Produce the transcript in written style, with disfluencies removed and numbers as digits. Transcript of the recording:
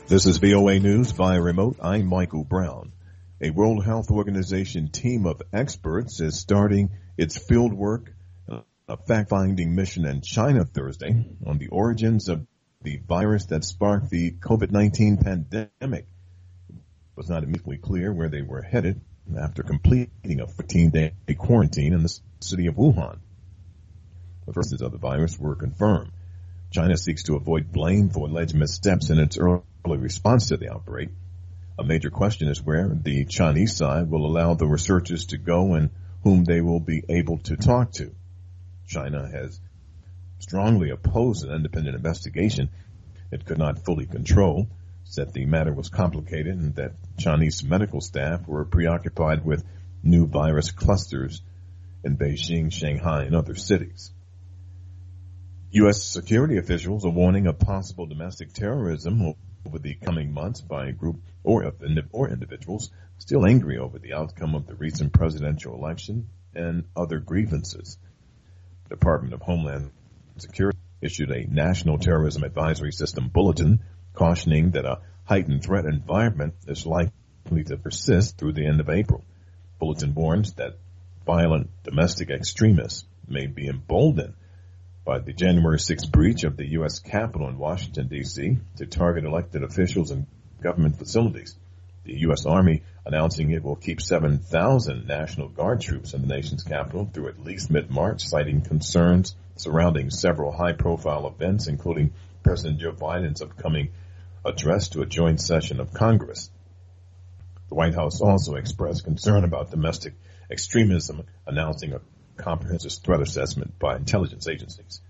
This is VOA News via remote. I'm Michael Brown. A World Health Organization team of experts is starting its fieldwork, a fact-finding mission in China Thursday on the origins of the virus that sparked the COVID-19 pandemic. It was not immediately clear where they were headed after completing a 14-day quarantine in the city of Wuhan. The first of the virus were confirmed. China seeks to avoid blame for alleged missteps in its early response to the outbreak. A major question is where the Chinese side will allow the researchers to go and whom they will be able to talk to. China has strongly opposed an independent investigation it could not fully control, said the matter was complicated and that Chinese medical staff were preoccupied with new virus clusters in Beijing, Shanghai, and other cities. U.S. security officials are warning of possible domestic terrorism over the coming months by a group or individuals still angry over the outcome of the recent presidential election and other grievances. The Department of Homeland Security issued a National Terrorism Advisory System bulletin cautioning that a heightened threat environment is likely to persist through the end of April. The bulletin warns that violent domestic extremists may be emboldened by the January 6th breach of the U.S. Capitol in Washington, D.C. to target elected officials and government facilities. The U.S. Army announcing it will keep 7,000 National Guard troops in the nation's capital through at least mid-March, citing concerns surrounding several high-profile events, including President Joe Biden's upcoming address to a joint session of Congress. The White House also expressed concern about domestic extremism, announcing a comprehensive threat assessment by intelligence agencies.